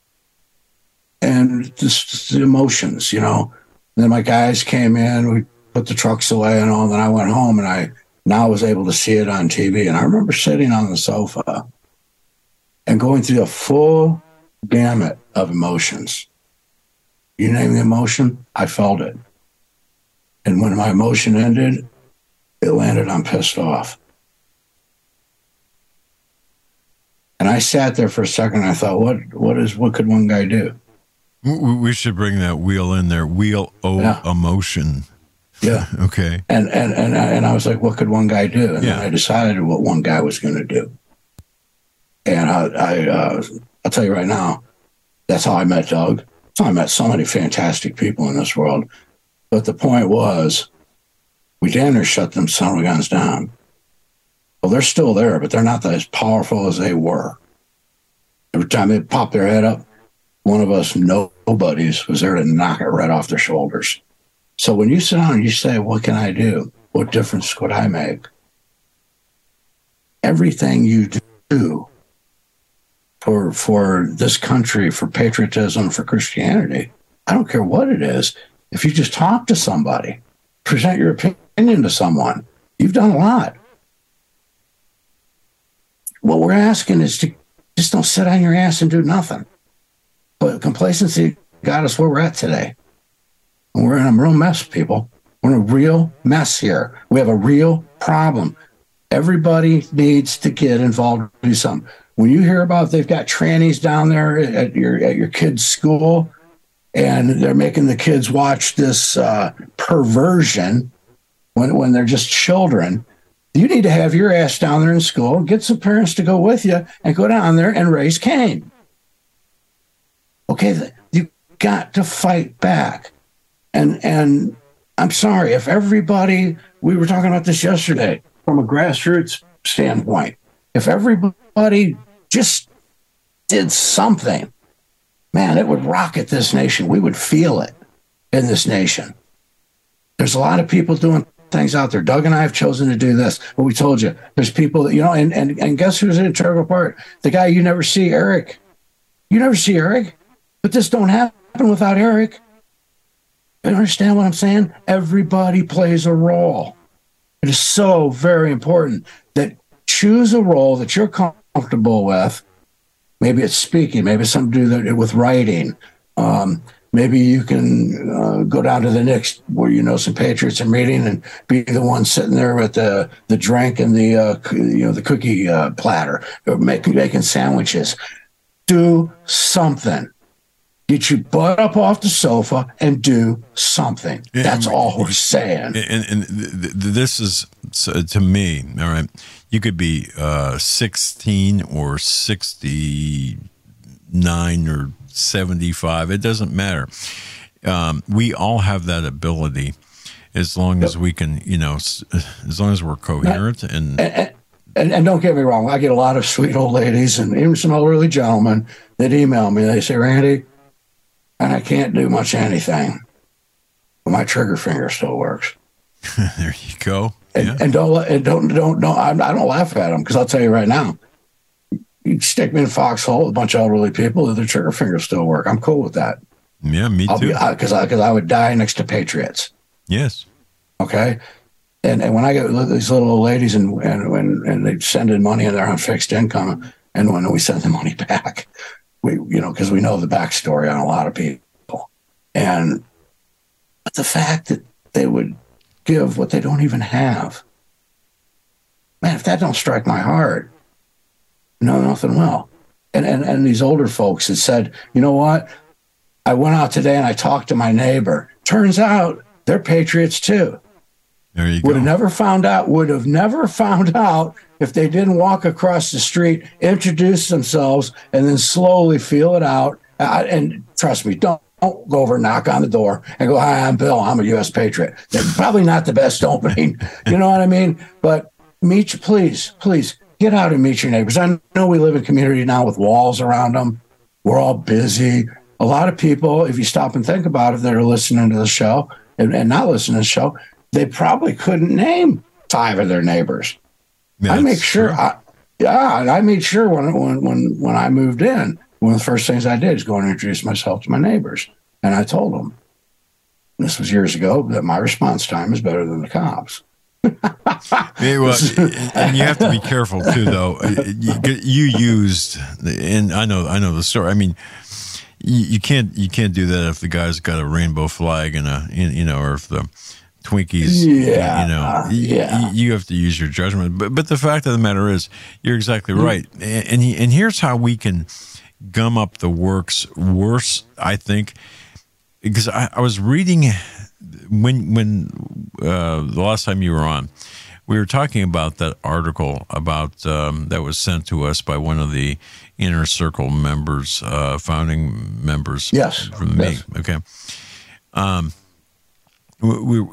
and just the emotions, you know. And then my guys came in, we put the trucks away and all, and then I went home and I now was able to see it on T V. And I remember sitting on the sofa and going through a full gamut of emotions. You name the emotion, I felt it. And when my emotion ended, it landed on pissed off. And I sat there for a second and I thought, what what is what could one guy do? We should bring that wheel in there. Wheel o yeah. emotion. Yeah. Okay. And and and and I was like, what could one guy do? And yeah. then I decided what one guy was going to do. And I, I uh, I'll tell you right now, that's how I met Doug. That's how I met so many fantastic people in this world. But the point was, we damn near shut them son of guns down. Well, they're still there, but they're not as powerful as they were. Every time they pop their head up, one of us nobodies was there to knock it right off their shoulders. So when you sit down and you say, what can I do? What difference could I make? Everything you do for for this country, for patriotism, for Christianity, I don't care what it is. If you just talk to somebody, present your opinion to someone, you've done a lot. What we're asking is to just don't sit on your ass and do nothing. But complacency got us where we're at today. And we're in a real mess, people. We're in a real mess here. We have a real problem. Everybody needs to get involved and do something. When you hear about they've got trannies down there at your at your kids' school, and they're making the kids watch this uh, perversion when when they're just children, you need to have your ass down there in school, get some parents to go with you, and go down there and raise Cain. Okay, you got to fight back. And and I'm sorry, if everybody, we were talking about this yesterday from a grassroots standpoint, if everybody just did something, man, it would rocket this nation. We would feel it in this nation. There's a lot of people doing things out there. Doug and I have chosen to do this. But we told you, there's people that, you know, and, and, and guess who's an integral part? The guy you never see, Eric. You never see Eric. But this don't happen without Eric. You understand what I'm saying? Everybody plays a role. It is so very important that choose a role that you're comfortable with. Maybe it's speaking. Maybe it's something to do that with writing. Um, maybe you can uh, go down to the Knicks where you know some Patriots are meeting and be the one sitting there with the the drink and the uh, you know the cookie uh, platter, or making making sandwiches. Do something. Get your butt up off the sofa and do something. That's and, all we're saying. And, and th- th- this is, so to me, all right, you could be uh, sixteen or sixty-nine or seventy-five. It doesn't matter. Um, we all have that ability as long as we can, you know, as long as we're coherent. And, and, and, and don't get me wrong. I get a lot of sweet old ladies and even some elderly gentlemen that email me. They say, Randy, and I can't do much anything, but my trigger finger still works. There you go. And, yeah. and don't and don't don't don't I don't laugh at them, because I'll tell you right now, you stick me in a foxhole with a bunch of elderly people, their trigger fingers still work. I'm cool with that. Yeah, me I'll too. Because I because I, I would die next to patriots. Yes. Okay. And and when I get these little old ladies and and when and they send in money and they're on fixed income, and when we send the money back, we you know because we know the backstory on a lot of people, and but the fact that they would give what they don't even have, man, if that don't strike my heart, no, nothing will. And and and these older folks that said, you know what, I went out today and I talked to my neighbor. Turns out they're patriots too. There you would go. have never found out, would have never found out if they didn't walk across the street, introduce themselves, and then slowly feel it out. Uh, and trust me, don't, don't go over and knock on the door and go, hi, I'm Bill, I'm a U S Patriot. That's probably not the best opening. You know what I mean? But meet, please, please get out and meet your neighbors. I know we live in a community now with walls around them. We're all busy. A lot of people, if you stop and think about it, that are listening to the show and, and not listening to the show, they probably couldn't name five of their neighbors. Yeah, I make sure, I, yeah, and I made sure when, when when when I moved in, one of the first things I did is go and introduce myself to my neighbors. And I told them, this was years ago, that my response time is better than the cops. Yeah, well, and you have to be careful too, though. You, you used, and I know, I know the story. I mean, you, you can't, you can't do that if the guy's got a rainbow flag and a, you know, or if the Twinkies, yeah, you know, yeah. you, you have to use your judgment. But, but the fact of the matter is, you're exactly right. And and, he, and here's how we can gum up the works worse, I think, because I, I was reading when when uh, the last time you were on, we were talking about that article about um, that was sent to us by one of the Inner Circle members, uh, founding members. Yes, from yes. me. Okay, um, we, we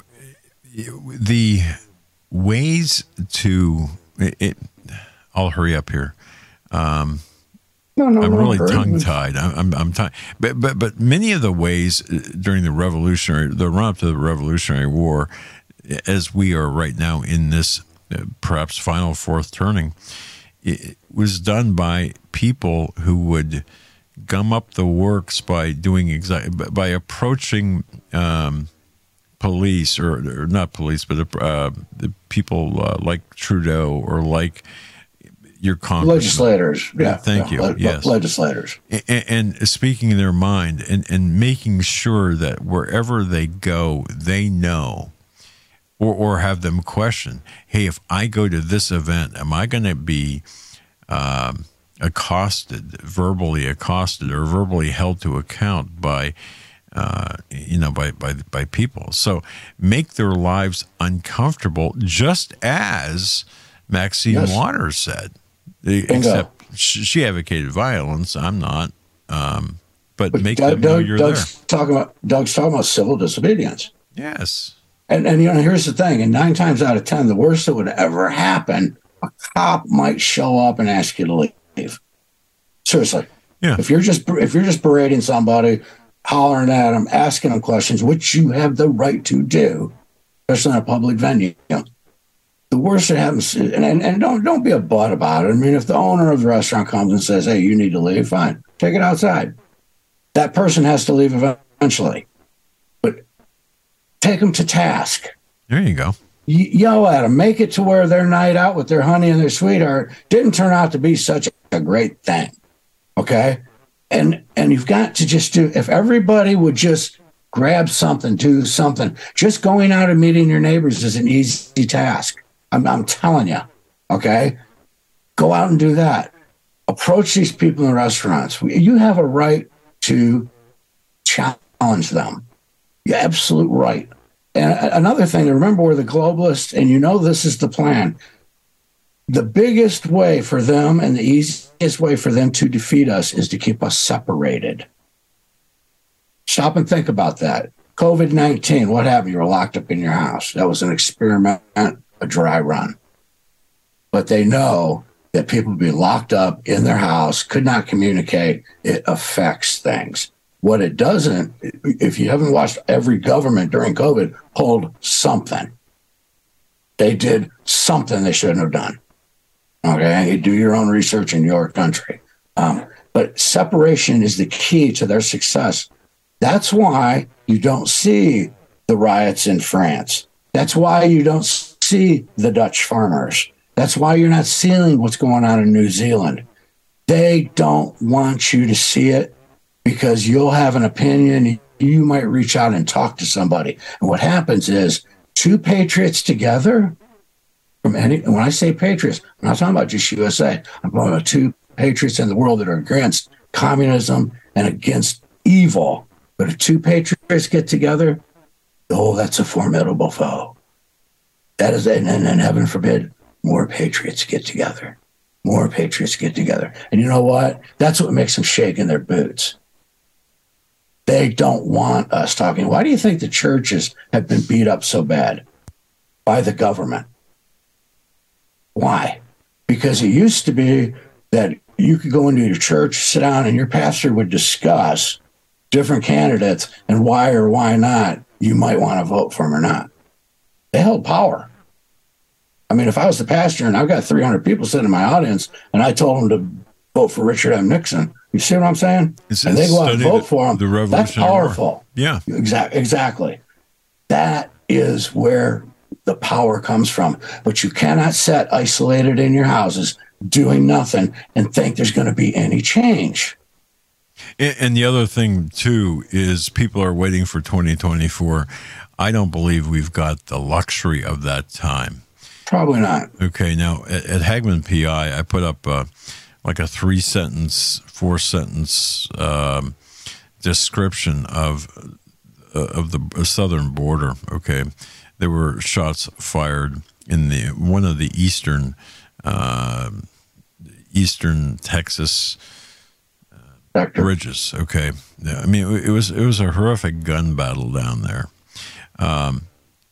the ways to it, it. I'll hurry up here. Um, No, no, I'm no, really no, tongue-tied. I'm, I'm, I'm tongue, but, but, but many of the ways during the revolutionary, the run-up to the Revolutionary War, as we are right now in this uh, perhaps final fourth turning, it was done by people who would gum up the works by doing exactly by approaching um, police or, or not police, but uh, the people uh, like Trudeau or like. Your legislators, yeah. Thank you. Le- yes, legislators, and, and speaking their mind and, and making sure that wherever they go, they know, or or have them question. Hey, if I go to this event, am I going to be um, accosted, verbally accosted, or verbally held to account by uh, you know, by, by by people. So make their lives uncomfortable, just as Maxine Yes. Waters said. Bingo. Except she advocated violence. I'm not. Um, but, But make Doug, them know Doug, you're Doug's talking about Doug's talking about civil disobedience. there. Yes. And and you know, here's the thing: and nine times out of ten, the worst that would ever happen, a cop might show up and ask you to leave. Seriously. Yeah. If you're just if you're just berating somebody, hollering at them, asking them questions, which you have the right to do, especially in a public venue. The worst that happens, and, and, and don't don't be a butt about it. I mean, if the owner of the restaurant comes and says, "Hey, you need to leave," fine, take it outside. That person has to leave eventually, but take them to task. There you go. Y- yell at them, make it to where their night out with their honey and their sweetheart didn't turn out to be such a great thing. Okay, and and you've got to just do. If everybody would just grab something, do something. Just going out and meeting your neighbors is an easy task. I'm, I'm telling you, okay? Go out and do that. Approach these people in restaurants. You have a right to challenge them. You're absolute right. And another thing, remember, we're the globalists, and you know this is the plan. The biggest way for them and the easiest way for them to defeat us is to keep us separated. Stop and think about that. COVID nineteen, what happened? You were locked up in your house. That was an experiment, a dry run. But they know that people be locked up in their house, could not communicate. It affects things. What it doesn't, if you haven't watched, every government during COVID pulled something. They did something they shouldn't have done. Okay, you do your own research in your country. Um, but separation is the key to their success. That's why you don't see the riots in France. That's why you don't see the Dutch farmers. That's why you're not seeing what's going on in New Zealand. They don't want you to see it because you'll have an opinion. You might reach out and talk to somebody. And what happens is two patriots together from any, and when I say patriots, I'm not talking about just U S A. I'm talking about two patriots in the world that are against communism and against evil. But if two patriots get together, oh, that's a formidable foe. That is, and, and, and heaven forbid, more patriots get together. More patriots get together. And you know what? That's what makes them shake in their boots. They don't want us talking. Why do you think the churches have been beat up so bad? By the government. Why? Because it used to be that you could go into your church, sit down, and your pastor would discuss different candidates and why or why not you might want to vote for them or not. They held power. I mean, if I was the pastor and I've got three hundred people sitting in my audience and I told them to vote for Richard M. Nixon, you see what I'm saying? It's, and they go out and vote the, for him. The That's powerful. War. Yeah. Exactly. Exactly. That is where the power comes from. But you cannot sit isolated in your houses doing nothing and think there's going to be any change. And, and the other thing, too, is people are waiting for twenty twenty-four. I don't believe we've got the luxury of that time. Probably not. Okay, now at, at Hagmann P I, I put up uh, like a three-sentence, four-sentence um, description of uh, of the southern border. Okay, there were shots fired in the one of the eastern uh, eastern Texas uh, bridges. Okay, I mean it was it was a horrific gun battle down there. Um,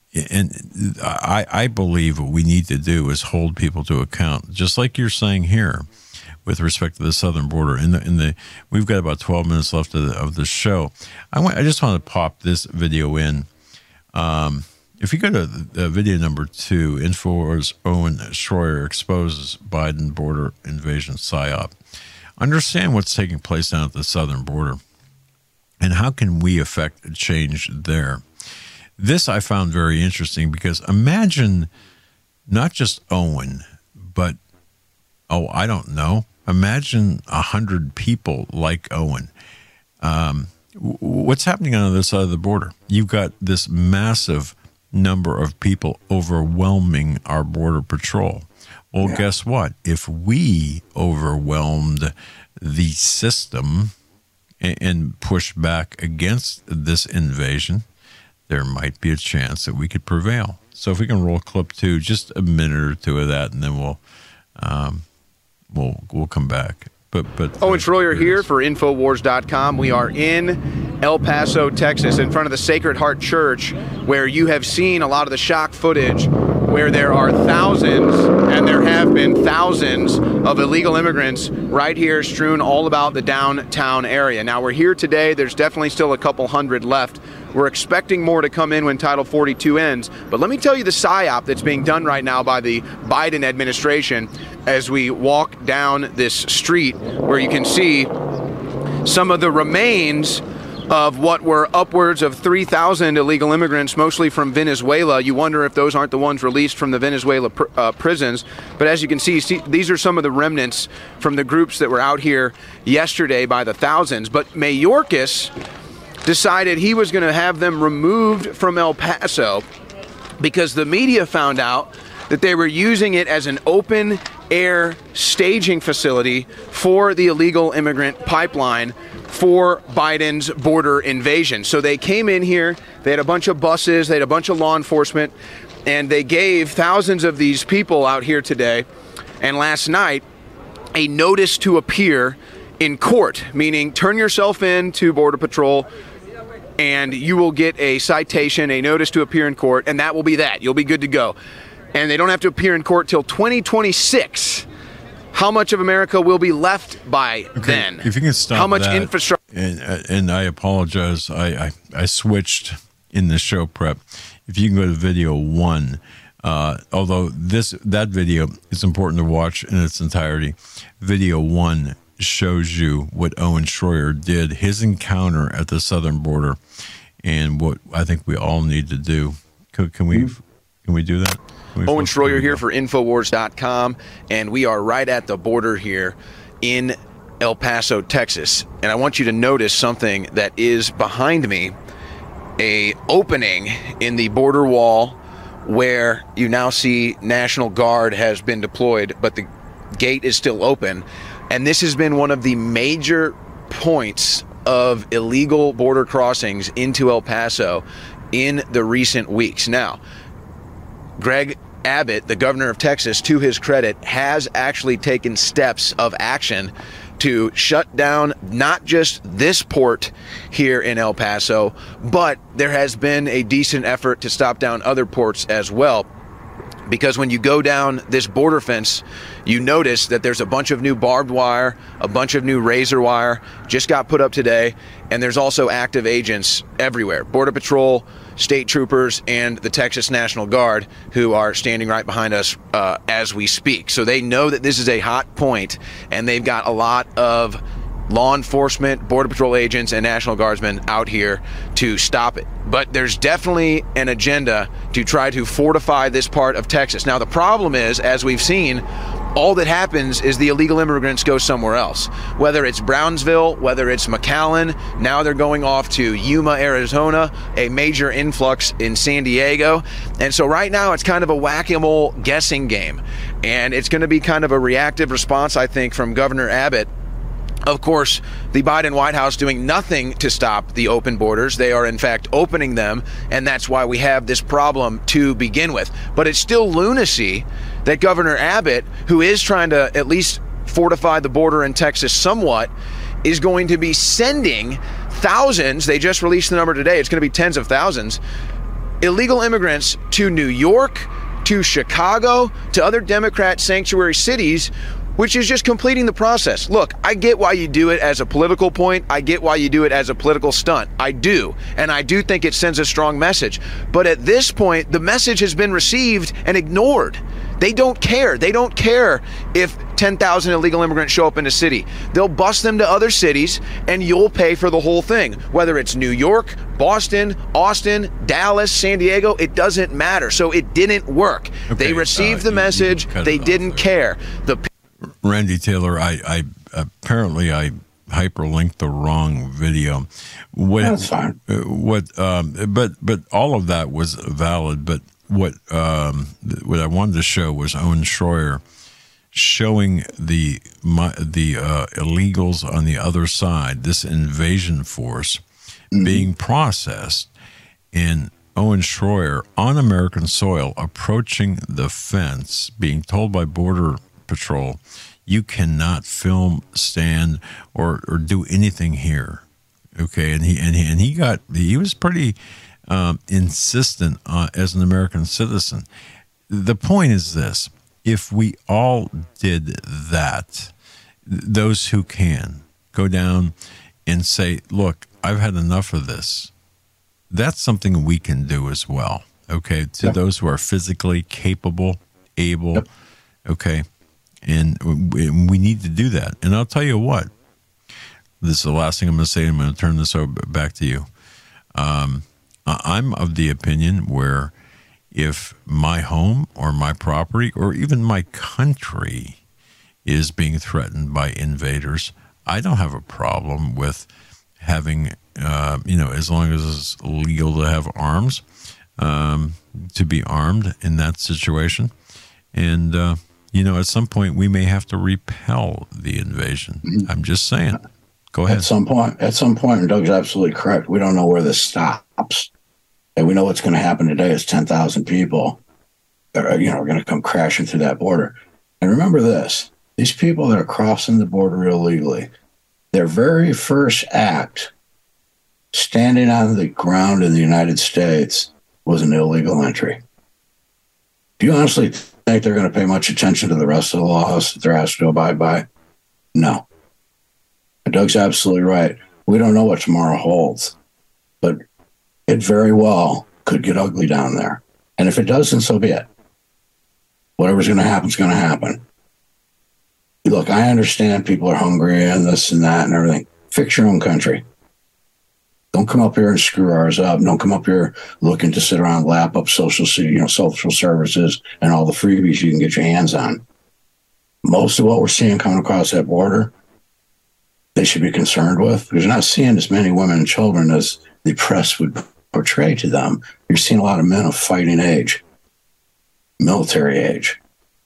And I, I believe what we need to do is hold people to account, just like you're saying here, with respect to the southern border. In the, in the, we've got about twelve minutes left of the, of the show. I want, I just want to pop this video in. Um, if you go to the video number two, InfoWars Owen Schroyer exposes Biden border invasion psyop. Understand what's taking place down at the southern border, and how can we affect change there. This I found very interesting because imagine not just Owen, but, oh, I don't know, imagine a hundred people like Owen. Um, what's happening on the other side of the border? You've got this massive number of people overwhelming our border patrol. Well, yeah. Guess what? If we overwhelmed the system and, and push back against this invasion, there might be a chance that we could prevail. So if we can roll clip two, just a minute or two of that, and then we'll um, we'll we'll come back. But but Owen Schroyer here for Infowars dot com. We are in El Paso, Texas, in front of the Sacred Heart Church, where you have seen a lot of the shock footage, where there are thousands, and there have been thousands of illegal immigrants right here strewn all about the downtown area. Now, we're here today. There's definitely still a couple hundred left. We're expecting more to come in when Title forty-two ends. But let me tell you the psyop that's being done right now by the Biden administration as we walk down this street where you can see some of the remains of what were upwards of three thousand illegal immigrants, mostly from Venezuela. You wonder if those aren't the ones released from the Venezuela pr- uh, prisons. But as you can see, see, these are some of the remnants from the groups that were out here yesterday by the thousands. But Mayorkas decided he was going to have them removed from El Paso because the media found out that they were using it as an open air staging facility for the illegal immigrant pipeline for Biden's border invasion. So they came in here, they had a bunch of buses, they had a bunch of law enforcement, and they gave thousands of these people out here today and last night a notice to appear in court, meaning turn yourself in to Border Patrol and you will get a citation, a notice to appear in court, and that will be that. You'll be good to go. And they don't have to appear in court till twenty twenty-six. How much of America will be left by okay, then? If you can stop How much that, infrastructure? And, and I apologize. I, I, I switched in the show prep. If you can go to video one, uh, although this that video is important to watch in its entirety, video one shows you what Owen Schroyer did, his encounter at the southern border, and what I think we all need to do. Can, can we can we do that? Owen Schroyer here for Infowars dot com, and we are right at the border here in El Paso, Texas. And I want you to notice something that is behind me, a opening in the border wall where you now see National Guard has been deployed, but the gate is still open. And this has been one of the major points of illegal border crossings into El Paso in the recent weeks. Now, Greg Abbott, the governor of Texas, to his credit, has actually taken steps of action to shut down not just this port here in El Paso, but there has been a decent effort to stop down other ports as well. Because when you go down this border fence, you notice that there's a bunch of new barbed wire, a bunch of new razor wire, just got put up today, and there's also active agents everywhere. Border Patrol, state troopers, and the Texas National Guard, who are standing right behind us uh, as we speak. So they know that this is a hot point, and they've got a lot of law enforcement, Border Patrol agents, and National Guardsmen out here to stop it. But there's definitely an agenda to try to fortify this part of Texas. Now, the problem is, as we've seen, all that happens is the illegal immigrants go somewhere else. Whether it's Brownsville, whether it's McAllen, now they're going off to Yuma, Arizona, a major influx in San Diego. And so right now it's kind of a whack-a-mole guessing game. And it's going to be kind of a reactive response, I think, from Governor Abbott. Of course, the Biden White House doing nothing to stop the open borders. They are, in fact, opening them, and that's why we have this problem to begin with. But it's still lunacy that Governor Abbott, who is trying to at least fortify the border in Texas somewhat, is going to be sending thousands, they just released the number today, it's going to be tens of thousands, illegal immigrants to New York, to Chicago, to other Democrat sanctuary cities, which is just completing the process. Look, I get why you do it as a political point. I get why you do it as a political stunt. I do. And I do think it sends a strong message. But at this point, the message has been received and ignored. They don't care. They don't care if ten thousand illegal immigrants show up in a city. They'll bus them to other cities and you'll pay for the whole thing. Whether it's New York, Boston, Austin, Dallas, San Diego, it doesn't matter. So it didn't work. Okay, they received uh, the you, message. You they didn't care. The Randy Taylor, I, I apparently I hyperlinked the wrong video. What, That's fine. What, um, but but all of that was valid. But what um, what I wanted to show was Owen Schroyer showing the my, the uh, illegals on the other side, this invasion force mm-hmm. being processed in Owen Schroyer on American soil, approaching the fence, being told by Border Patrol, you cannot film, stand, or or do anything here. Okay, and he and he and he got he was pretty um, insistent uh, as an American citizen. The point is this: if we all did that, those who can go down and say, "Look, I've had enough of this." That's something we can do as well. Okay, to yep. those who are physically capable, able. Yep. Okay, and we, we need to do that. And I'll tell you what. This is the last thing I'm going to say. I'm going to turn this over back to you. Um, I'm of the opinion where if my home or my property or even my country is being threatened by invaders, I don't have a problem with having, uh, you know, as long as it's legal to have arms, um, to be armed in that situation. And, uh, you know, at some point we may have to repel the invasion. Mm-hmm. I'm just saying. Go ahead. At some point, at some point, and Doug's absolutely correct, we don't know where this stops. And we know what's going to happen today is ten thousand people are, you know, are going to come crashing through that border. And remember this, these people that are crossing the border illegally, their very first act standing on the ground in the United States was an illegal entry. Do you honestly think they're going to pay much attention to the rest of the laws that they're asked to abide by? No. Doug's absolutely right. We don't know what tomorrow holds, but it very well could get ugly down there. And if it does, then so be it. Whatever's going to happen is going to happen. Look, I understand people are hungry and this and that and everything. Fix your own country. Don't come up here and screw ours up. Don't come up here looking to sit around and lap up social, you know, social services and all the freebies you can get your hands on. Most of what we're seeing coming across that border, they should be concerned with, because you're not seeing as many women and children as the press would portray to them. You're seeing a lot of men of fighting age, military age,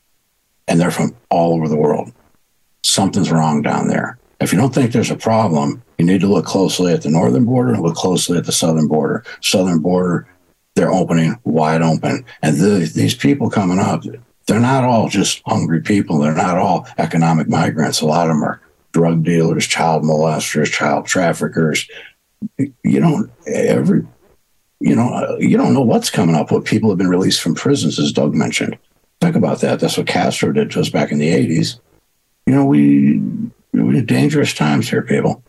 and they're from all over the world. Something's wrong down there. If you don't think there's a problem, you need to look closely at the northern border and look closely at the southern border. Southern border, they're opening wide open. And the, these people coming up, they're not all just hungry people. They're not all economic migrants. A lot of them are drug dealers, child molesters, child traffickers. You don't every, you know, you don't know what's coming up. What people have been released from prisons, as Doug mentioned. Think about that. That's what Castro did to us back in the eighties. You know, we we had dangerous times here, people.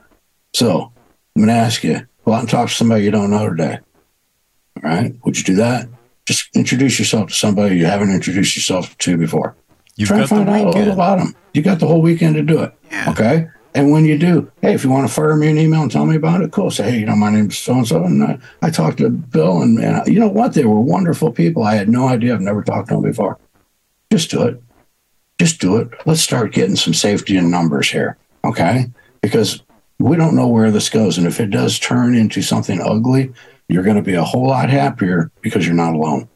So I'm going to ask you, go out and talk to somebody you don't know today. All right? Would you do that? Just introduce yourself to somebody you haven't introduced yourself to before. You've Try to find out a little about them. You got the whole weekend to do it. Yeah. Okay? And when you do, hey, if you want to fire me an email and tell me about it, cool. Say, hey, you know, my name's so-and-so, and I, I talked to Bill, and, and you know what? They were wonderful people. I had no idea. I've never talked to them before. Just do it. Just do it. Let's start getting some safety in numbers here, okay? Because we don't know where this goes. And if it does turn into something ugly, you're going to be a whole lot happier because you're not alone.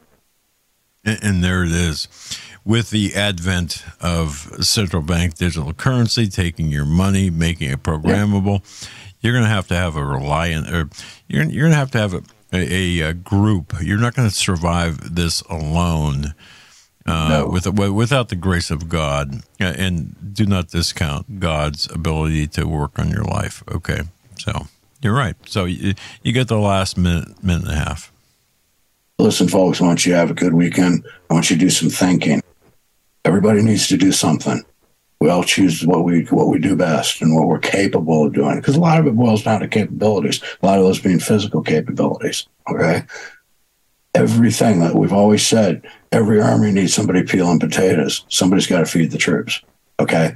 And, and there it is. With the advent of central bank digital currency, taking your money, making it programmable, yeah. you're going to have to have a reliant, or you're, you're going to have to have a, a, a group. You're not going to survive this alone uh, no. with, without the grace of God. And do not discount God's ability to work on your life. Okay, so you're right. So you, you get the last minute, minute and a half. Listen, folks, I want you to have a good weekend. I want you to do some thinking. Everybody needs to do something. We all choose what we what we do best and what we're capable of doing, because a lot of it boils down to capabilities, a lot of those being physical capabilities, okay? Everything that we've always said, every army needs somebody peeling potatoes. Somebody's got to feed the troops, okay?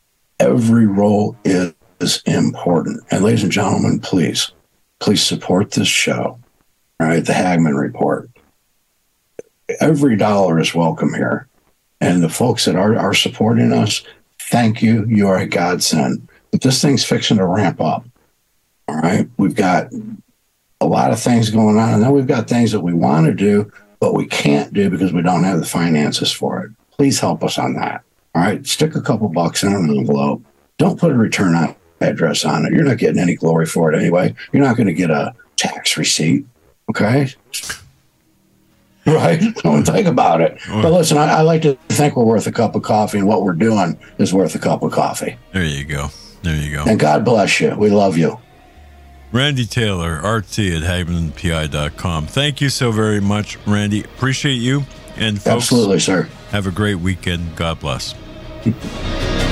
Every role is, is important. And ladies and gentlemen, please, please support this show, all right? The Hagmann Report. Every dollar is welcome here. And the folks that are, are supporting us, thank you. You are a godsend. But this thing's fixing to ramp up. All right. We've got a lot of things going on. And then we've got things that we want to do, but we can't do because we don't have the finances for it. Please help us on that. All right, stick a couple bucks in an envelope. Don't put a return address on it. You're not getting any glory for it anyway. You're not going to get a tax receipt. Okay? Right? Don't think about it. But listen, I, I like to think we're worth a cup of coffee, and what we're doing is worth a cup of coffee. There you go. There you go. And God bless you. We love you. Randy Taylor, R T at Hagmann P I dot com. Thank you so very much, Randy. Appreciate you. And folks, absolutely, sir. Have a great weekend. God bless.